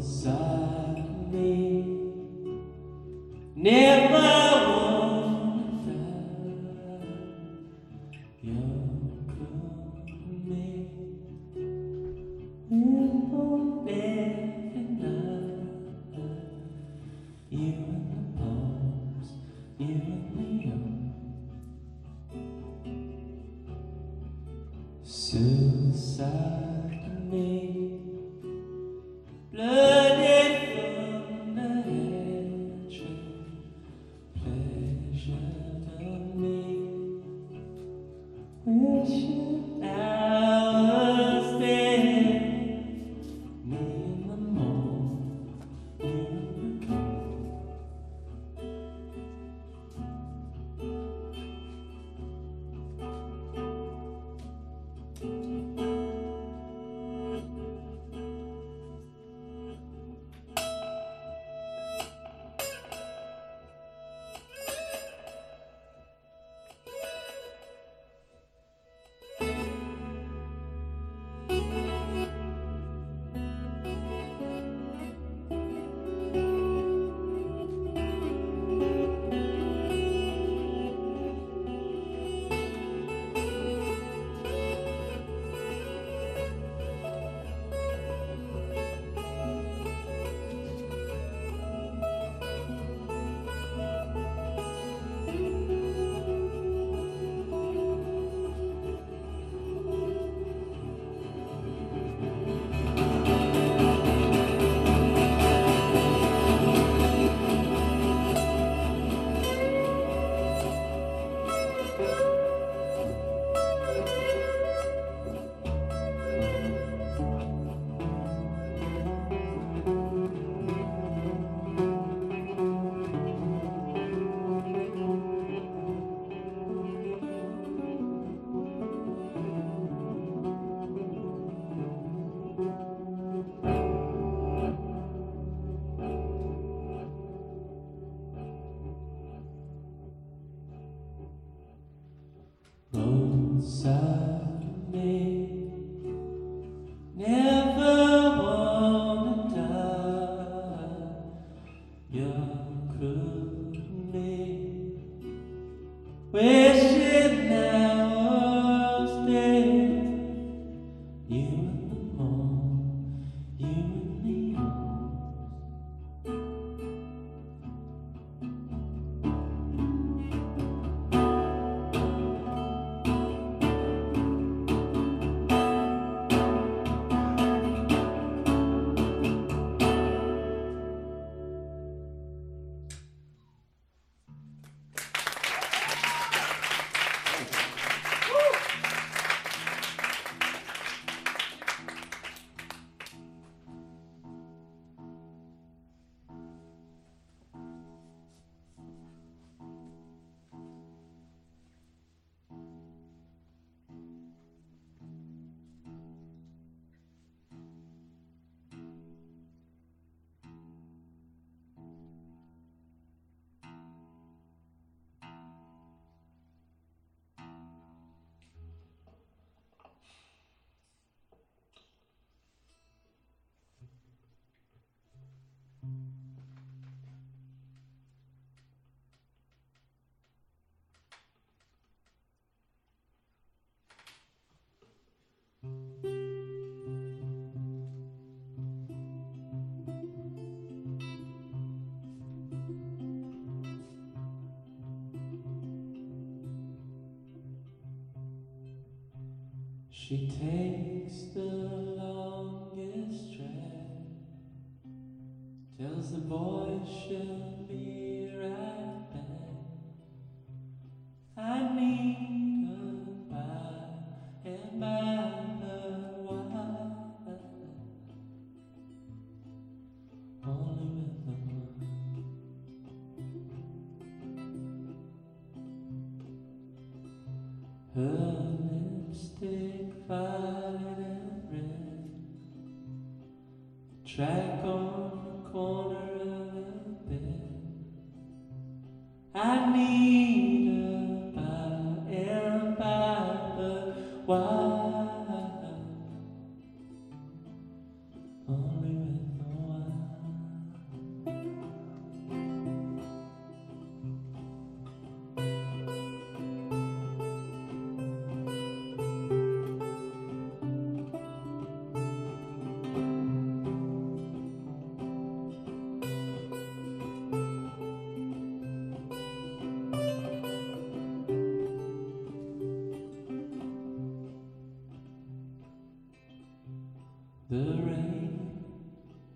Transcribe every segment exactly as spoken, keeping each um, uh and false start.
inside me. Never wanna die. You're coming with every night. You and the palms, you and the arms. Suicide to me. Blooded from the edge of pleasure to me. Wishing I was there. Me in the morning, you in the cold. Inside me, never wanna die. You're cruel to me, wishing I was dead. You and the moon, you and the arms. She takes the longest tread, tells the boy she'll be right back. I need her by and by the wire, only with the one. Her lipstick violet and red, track on the corner of the bed. I need her by and by the wire, only with the wire.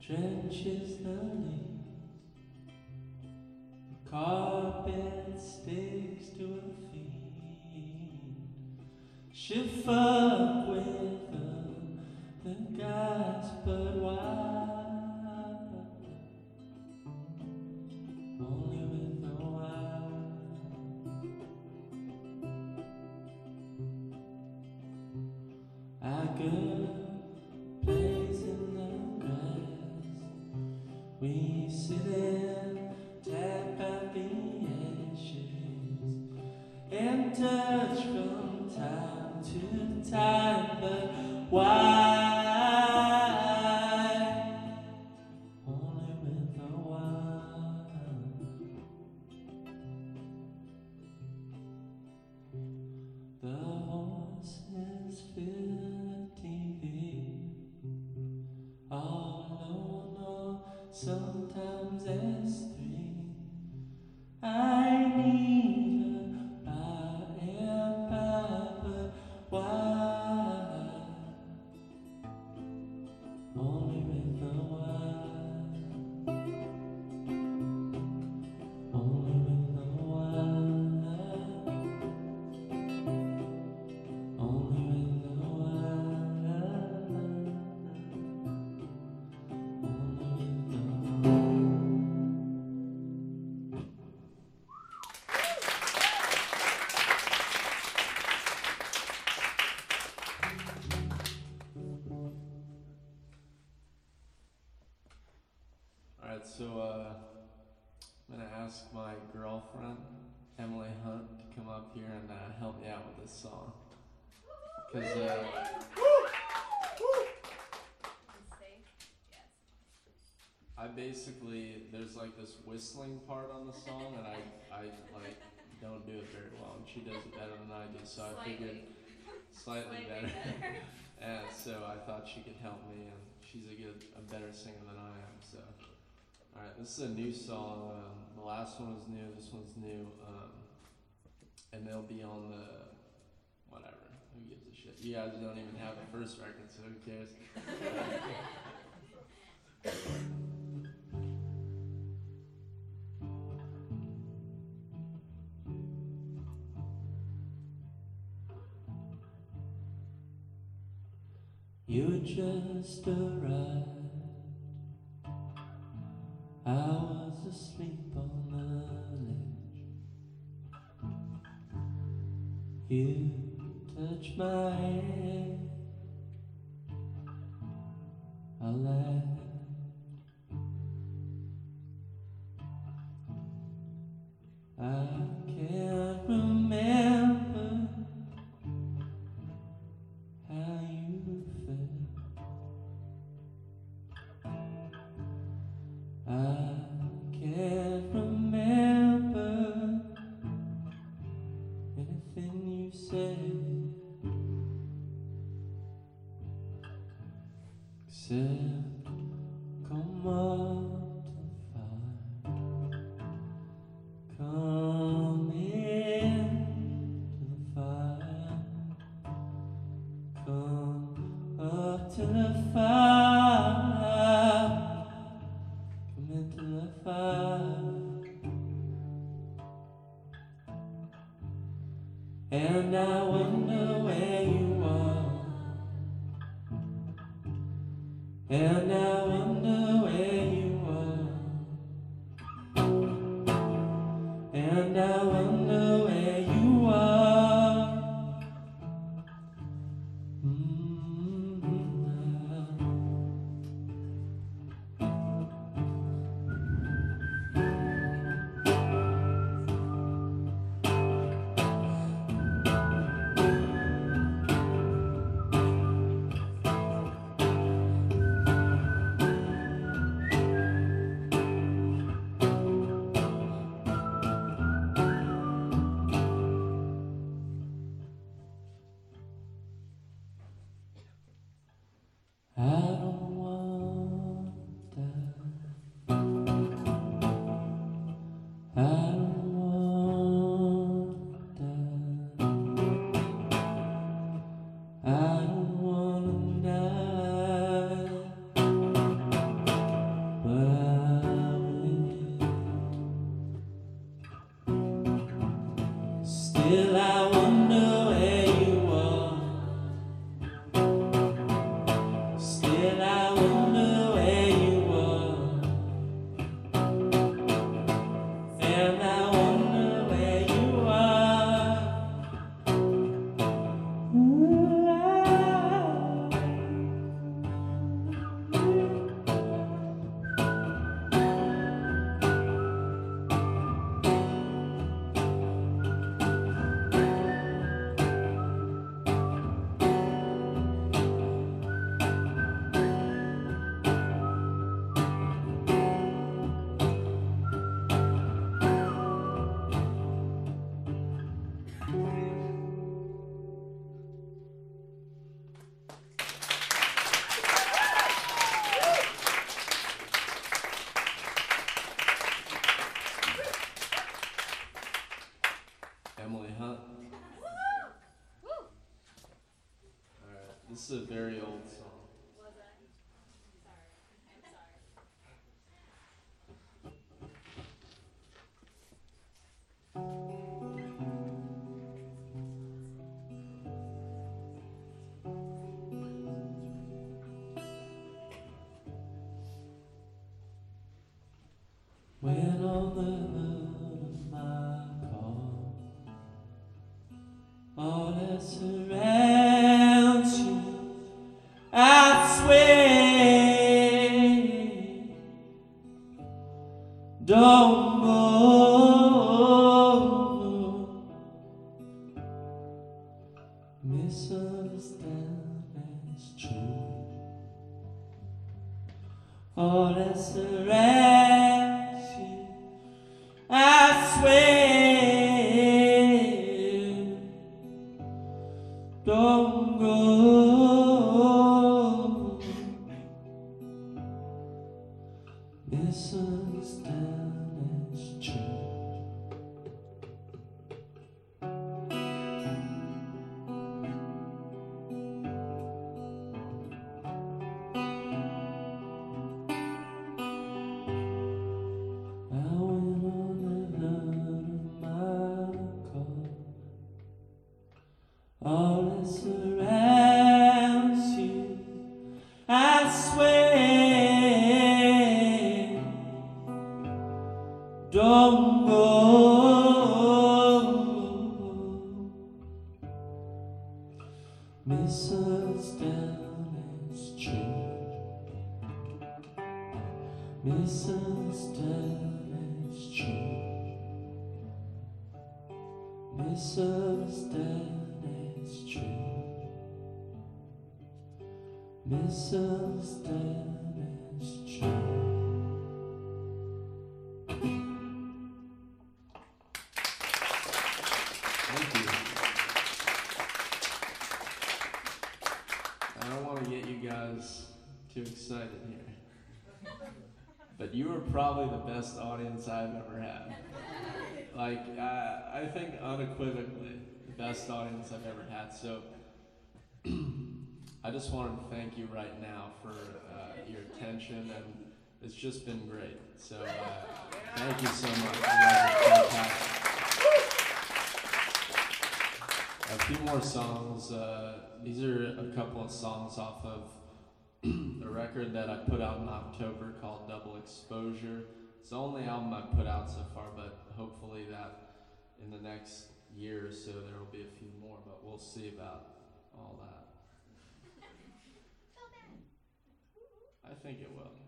drenches the leaves, the carpet sticks to her feet. She'll fuck with the, the guys, but why? Only with the wild. I go plays in the grass. We sit and tap at the ashes and touch from time to time, but why? Only with the wild. The horses fill the T V. All alone, sometimes it's three. I need her by and by, but why? Only with the wild. Only with the wild. Only with the wild. Alright, so uh, I'm going to ask my girlfriend, Emily Hunt, to come up here and uh, help me out with this song. Because, uh, I basically, there's like this whistling part on the song, and I, I like, don't do it very well, and she does it better than I do, so I Slightly. figured slightly, Slightly better. better. And so I thought she could help me, and she's a good, a better singer than I am, so. Alright, this is a new song. Um, the last one was new, this one's new, um, and they'll be on the, whatever, who gives a shit. You guys don't even have the first record, so who cares? You just arrived. I was asleep on the ledge. You touched my head. I laughed. I can't remember how you felt. I can't remember anything you said, except come up to the fire, come in to the fire, come up to the fire. Into the fire, and I wonder where you are, and I wonder where you are, and I wonder where you are. Mm-hmm. This is a very old song. When on the hood of my car, all that surrounds you, I swear, don't go. Misunderstand is true. All that surrounds you, I swear, don't go. Misunderstand is true. I went on the hood of my car. All that surrounds you, I swear, don't go. Misunderstand is true. Misunderstand is true. Misunderstand is true. Misunderstand is true. Thank you. I don't want to get you guys too excited here, but you were probably the best audience I've ever had. Like, uh, I think unequivocally the best audience I've ever had. So I just wanted to thank you right now for uh, your attention, and it's just been great. So uh, thank you so much. You guys are fantastic. A few more songs. Uh, these are a couple of songs off of a record that I put out in October called Double Exposure. It's the only album I've put out so far, but hopefully that in the next year or so there will be a few more, but we'll see about all that. I think it will.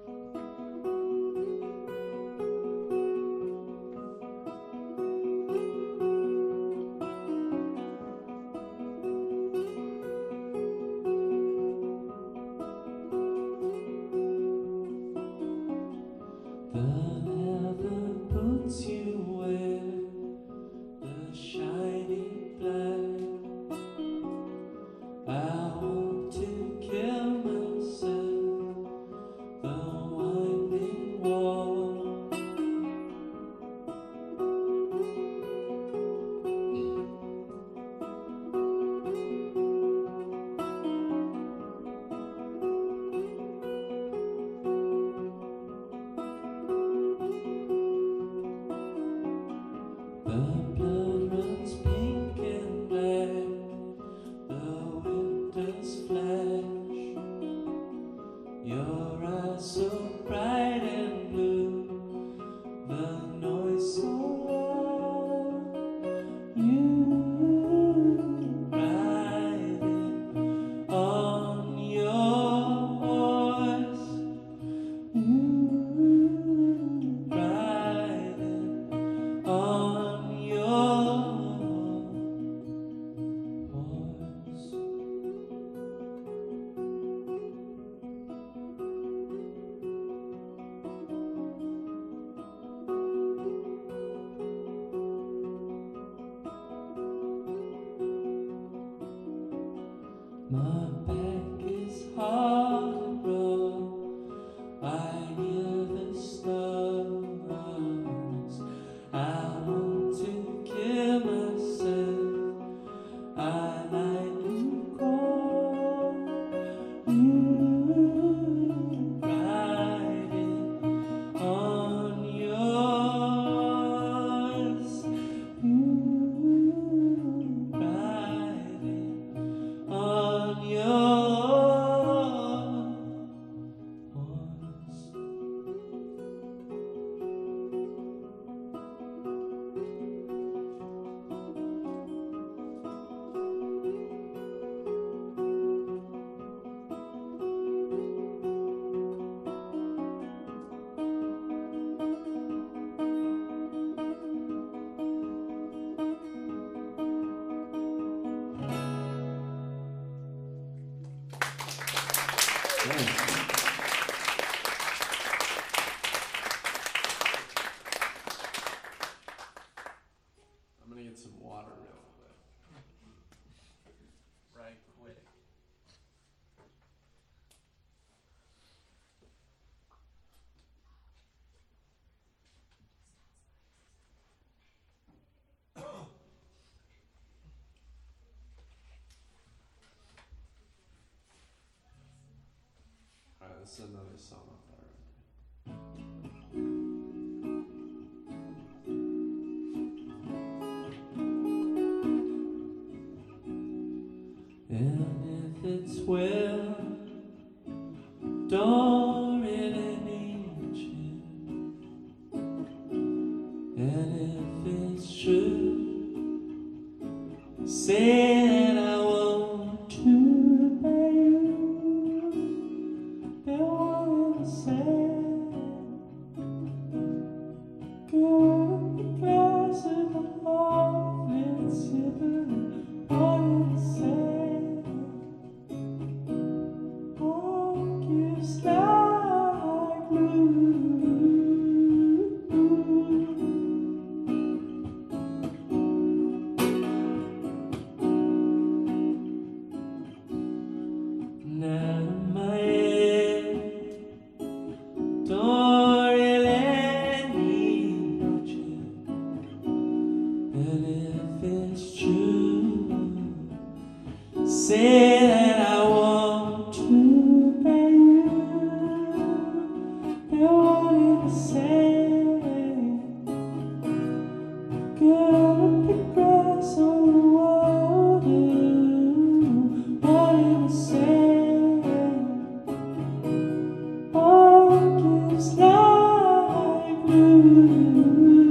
The heaven puts you where the shining black. I want to kill myself, the winding wall. The blood runs pink and black, the winter's flash, your eyes so bright and blue, the noise so loud, you riding on your horse, you riding on your horse. Alright, this is another song off that record. And if it's well, don't really need you. And if it's true, say that I want to obey you. They want to say, good because of the heart, it's you. Want to say, oh, gives like blue. Now my head don't really need you. And if it's true, say that I want to obey you. They want to say, girl, the grass on the water. Want to say, oh, gives like blue.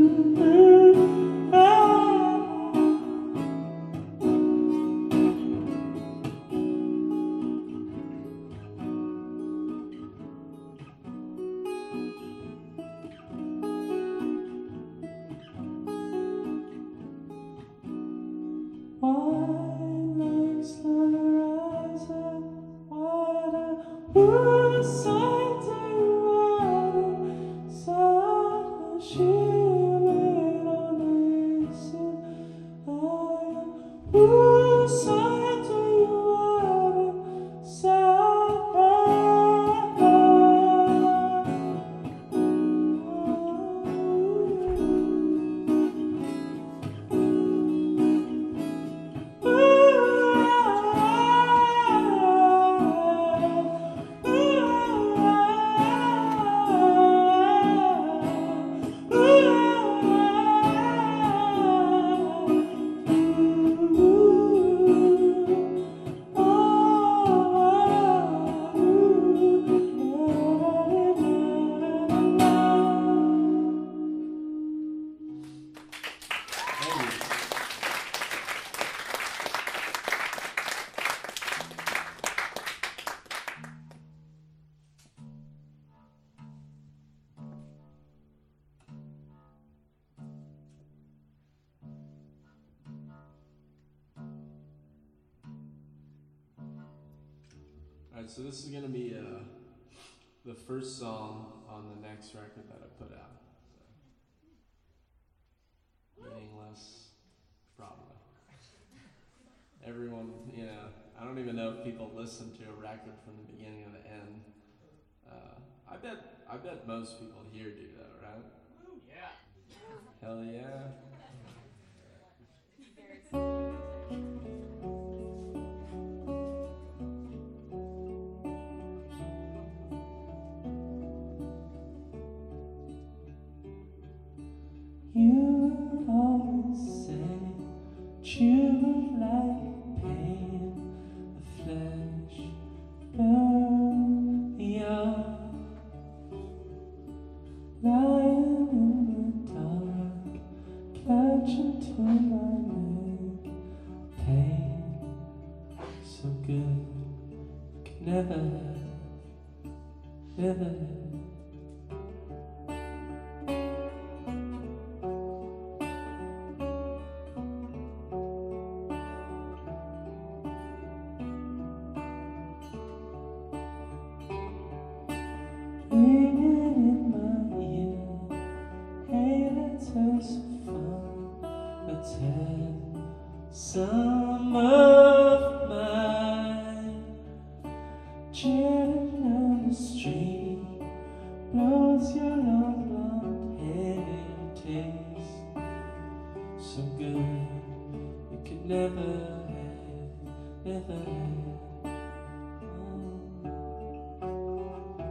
White lakes rise up wider, whose side do you water? Side shielded on the eastern eye. Whose side do you water? Side Alright, so this is gonna be uh, the first song on the next record that I put out. So. Meaningless, probably. Everyone, you know, I don't even know if people listen to a record from the beginning to the end. Uh, I bet, I bet most people here do that, right? Yeah. Hell yeah. You would always say that you would like pain, the flesh burn the eye, lying in the dark, clutching to my neck, pain so good, could never, never. Ringing in my ear, hey, let's have some fun. Let's have some of mine. Jetting down the street, blows your long blonde hair, taste so good you could never have, never have. Oh.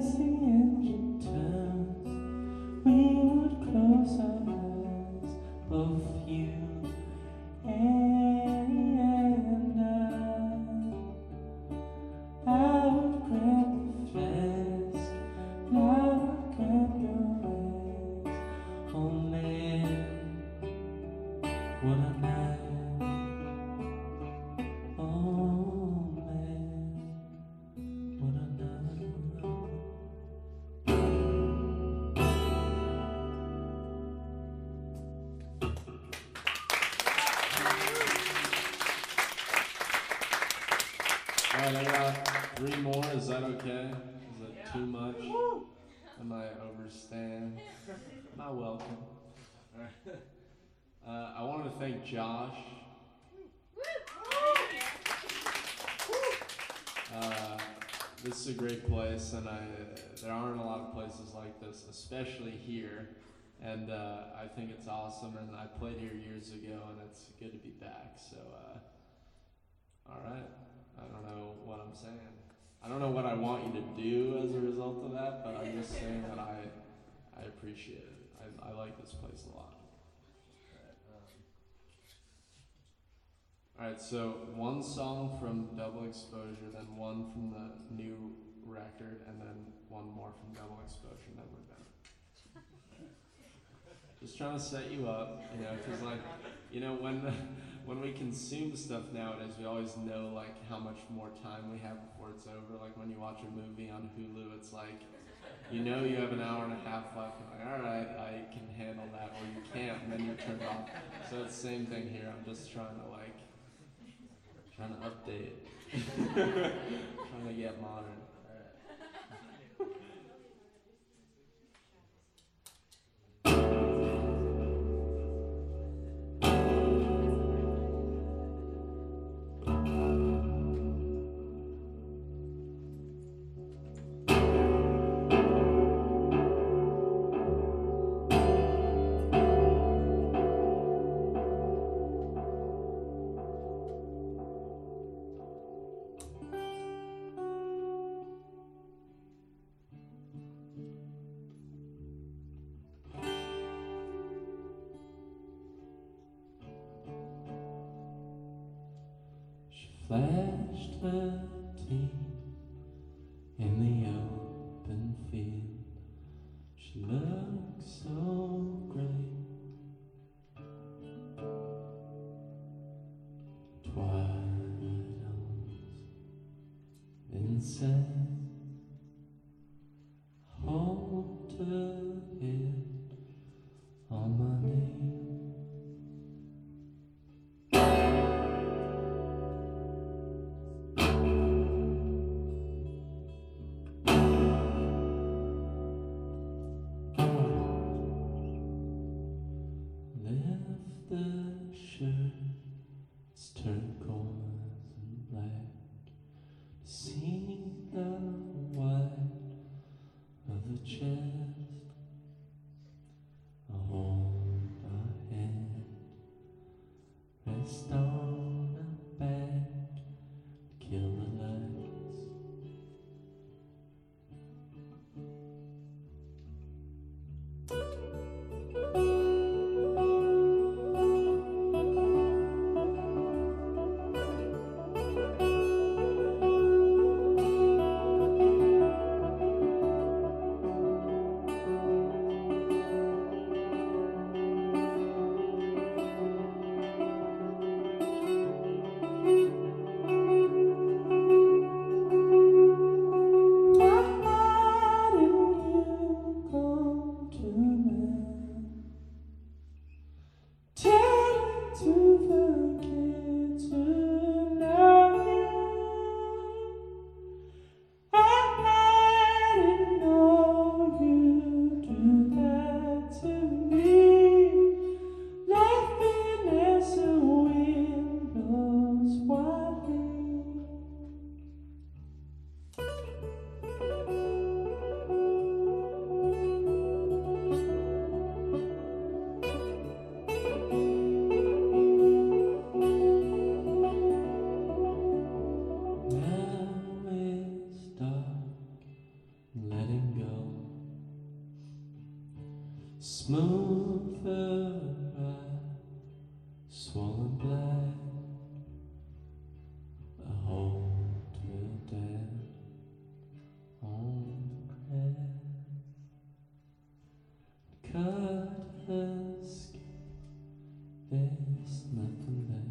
as the engine turns, we would close our eyes, both you and I. I would grab the flask, and I would grab your ass. Oh man, what a night. Oh man, what a night. Alright, I got three more. Is that okay? Is that yeah. too much? Woo. Am I overstaying? Not welcome. Alright. Uh, I wanted to thank Josh. Uh, this is a great place, and I, there aren't a lot of places like this, especially here. And uh, I think it's awesome, and I played here years ago, and it's good to be back. So, uh, all right. I don't know what I'm saying. I don't know what I want you to do as a result of that, but I'm just saying that I, I appreciate it. I, I like this place a lot. All right, so one song from Double Exposure, then one from the new record, and then one more from Double Exposure, and then we're done. Just trying to set you up, you know, because like, you know, when the, when we consume stuff nowadays, we always know like how much more time we have before it's over. Like when you watch a movie on Hulu, it's like, you know, you have an hour and a half left. And like, all right, I can handle that, or you can't, and then you turn it off. So it's the same thing here. I'm just trying to like. Trying to update. Trying to get modern. Flashed her teeth in the open field. She looked so great. Twilight owns Vincent. Hold her head on my knee. smoother ride, swollen black, a hold will dead on head, cut her skin, there's nothing left.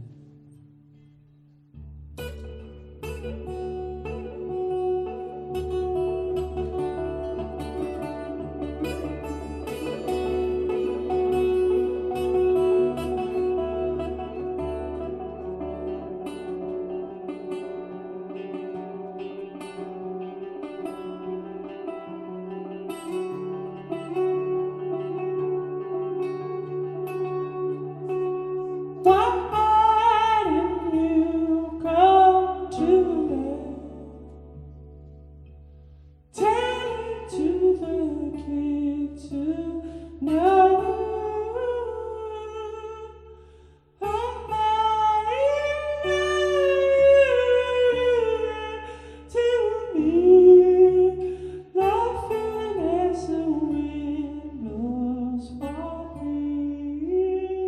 Why didn't you come to me? Tell it to the kid to know I'm lying to me, laughing as the wind blows wildly.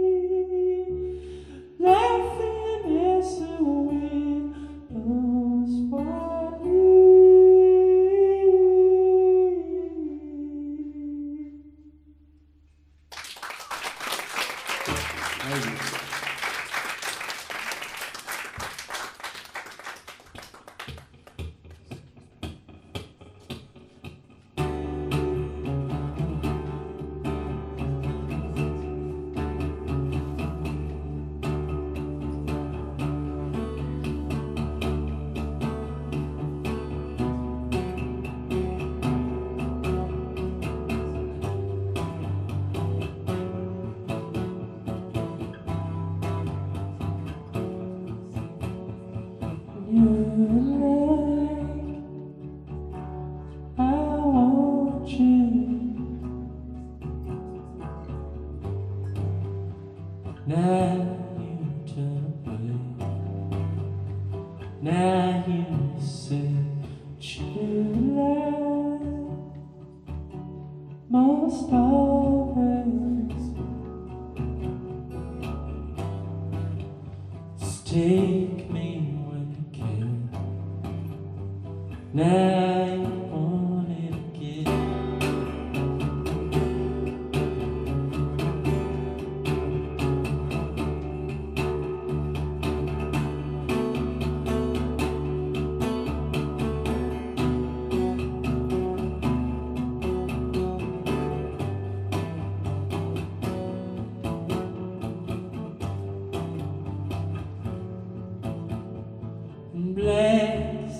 Laughing as the wind blows wildly. Thank you. I want you. Now you turn away. Now you say you lie. Most always just take me when you can. Now you want it again. Bless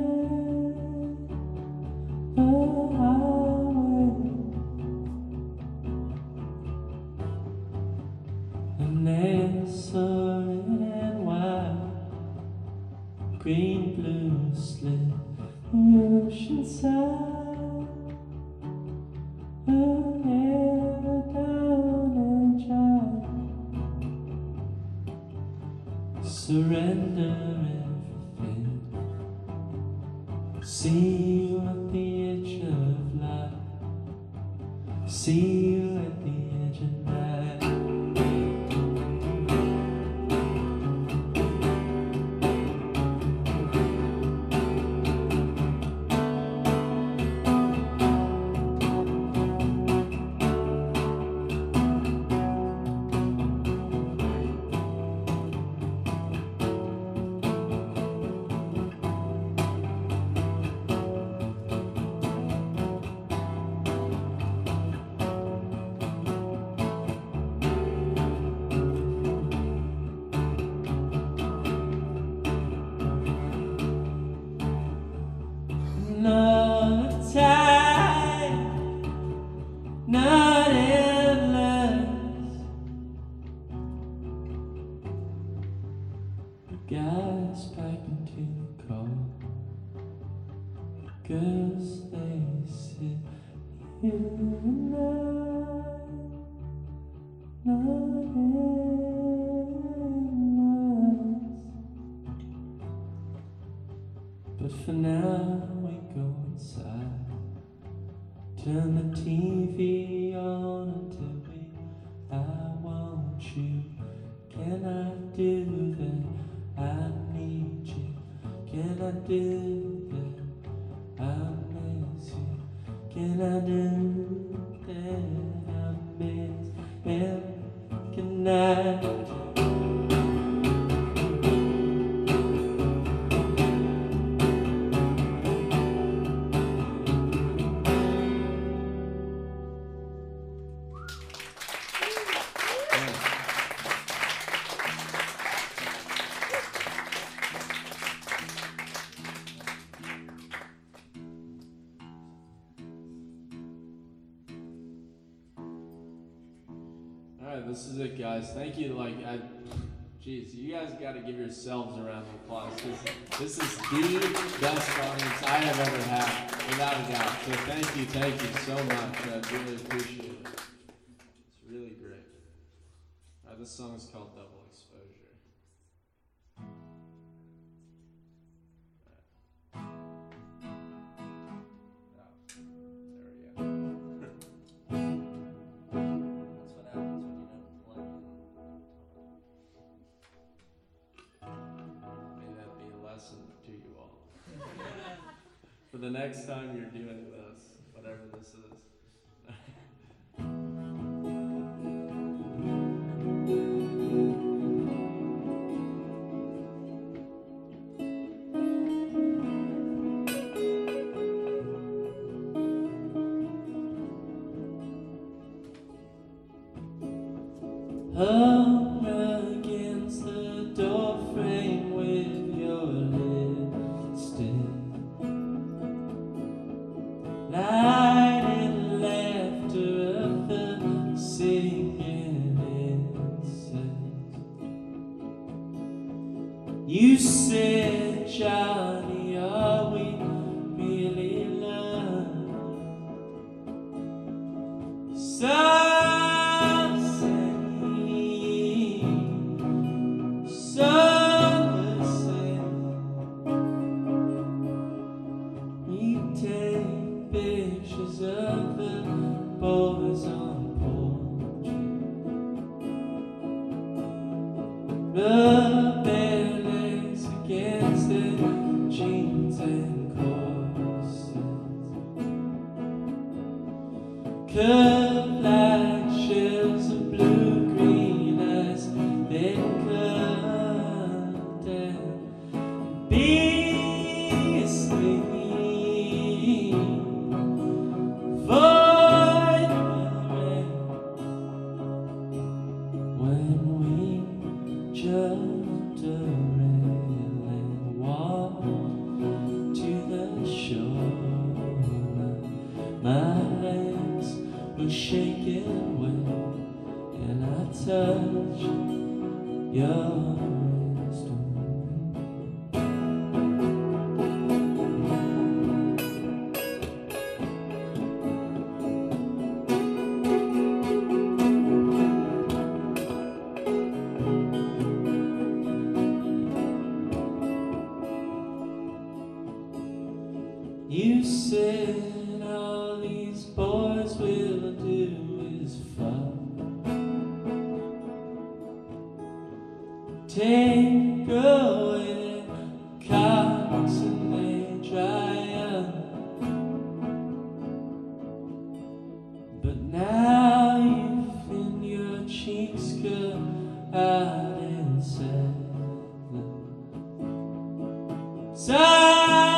the highway, and there's sun and white, green, blue, slit the ocean side, never down and dry. Surrender everything. See you at the edge of life. See you at the edge of night. Not a time, not endless. Guys back into the car, girls they sit here and I, not endless. But for now we go inside, turn the T V on until Can I do that? I need you. Can I do that? I miss you. Can I do that? I miss him. Can I? Alright, this is it, guys. Thank you. Like, I, jeez, you guys got to give yourselves a round of applause. This, this is the best audience I have ever had, without a doubt. So thank you, thank you so much. I really appreciate it. It's really great. Alright, this song is called Double Exposure. To you all. For the next time you're doing this, whatever this is. Hung against the door frame with your lipstick, light and laughter of the singing insects. You said, Johnny, are we really loved? So pictures of the boys on porch, rub their legs against their jeans and corsets, curved like shells of blue-green as they cut down. Be asleep. Jumped a rail and walked to the shore. My legs were shaking well, and I touched your wrist. You said all these boys will do is fuck, take away their cocks and they dry up. But now you thin your cheeks go out and set them. So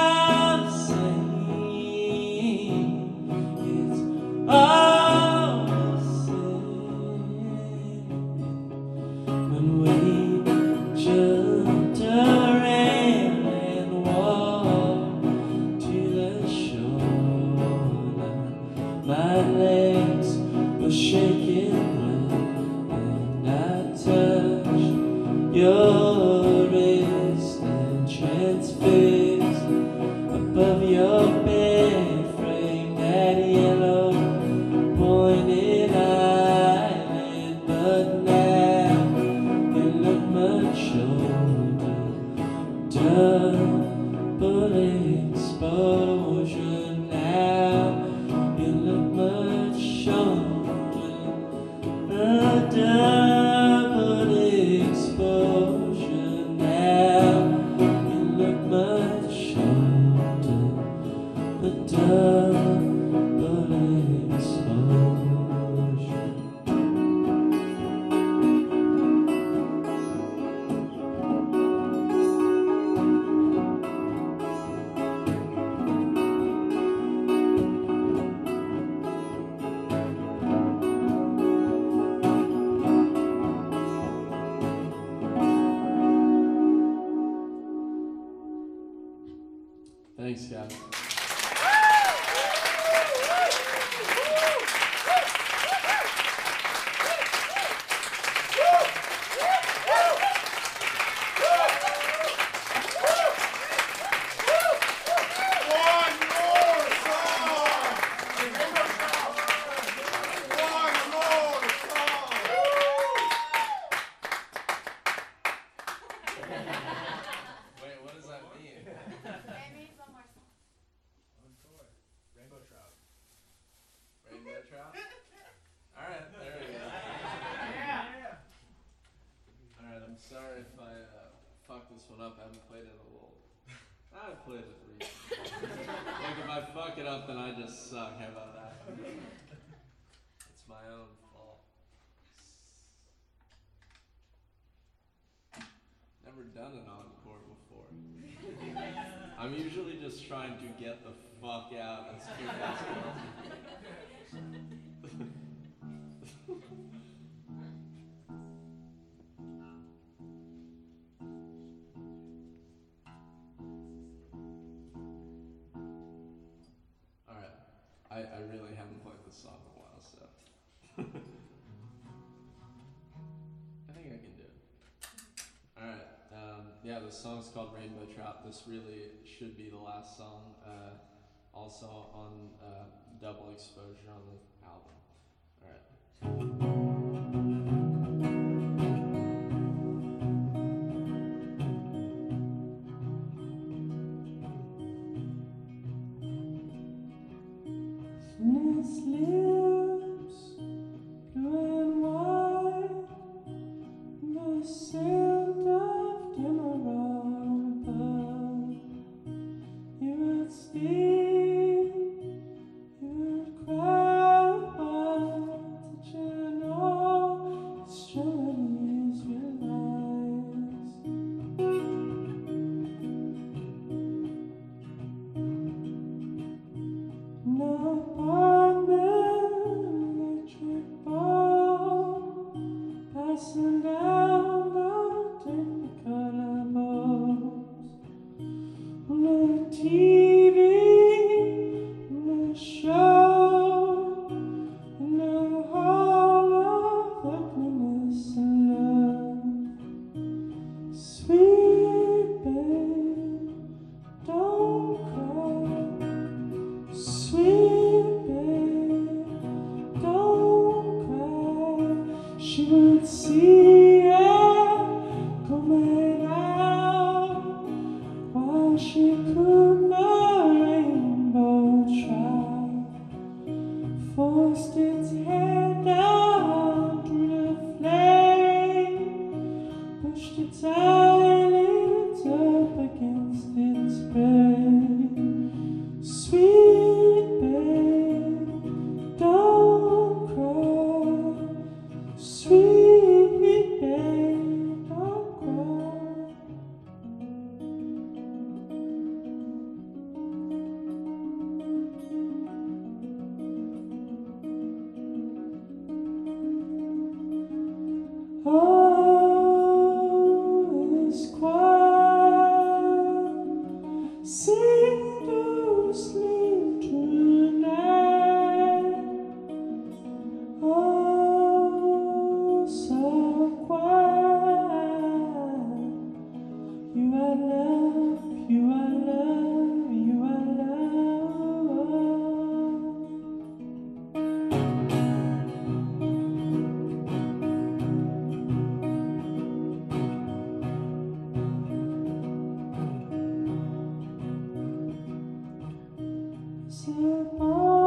my legs were shaking when I touched your wrist and transfixed above your bed frame that yellow pointed eyelid. But now you look much older, double exposure now. You look much older, a double exposure. Thanks, guys. Sorry if I uh, fucked this one up. I haven't played it in a little. I haven't played it recently. Like if I fuck it up, then I just suck. How about that? It's my own fault. Never done an encore before. I'm usually just trying to get the fuck out as quick as possible. I, I really haven't played this song in a while, so I think I can do it. Alright, um, yeah, this song's called Rainbow Trout. This really should be the last song, uh, also on uh, Double Exposure on the album. Alright. His lips, blue and white, the scent of demerara above. You would sleep, you would cry, but touching all extremities realize. No. Passing down the technicolor balls on the T V, in the show, in the hall of ugliness and love. Sweet babe, don't cry. Sweet babe, don't cry. She would see it coming out while she could the rainbow trout, forced its head down through the flame, pushed its eyelids up against its brain. Sweet babe, don't cry. Sweet babe, don't cry. All is quiet. Sing to sleep tonight. Oh, so quiet. You are love, you are love, you are love. So